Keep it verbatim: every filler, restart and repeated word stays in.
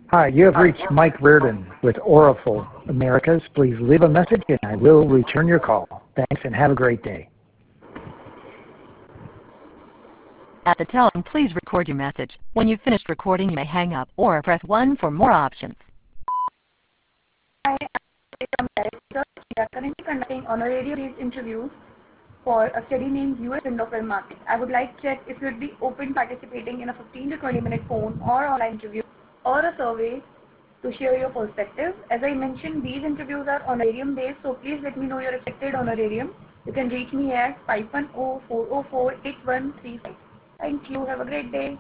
Hi, you have reached Mike Reardon with Oracle Americas. Please leave a message and I will return your call. Thanks and have a great day. At the tone, please record your message. When you've finished recording, you may hang up or press one for more options. Hi, I'm director. We are currently conducting honorarium-based interviews for a study named U S Window Film Market. I would like to check if you would be open participating in a fifteen to twenty minute phone or online interview or a survey to share your perspective. As I mentioned, these interviews are honorarium based, so please let me know your expected honorarium. You can reach me at five one zero, four zero four, eight one three five. Thank you. Have a great day.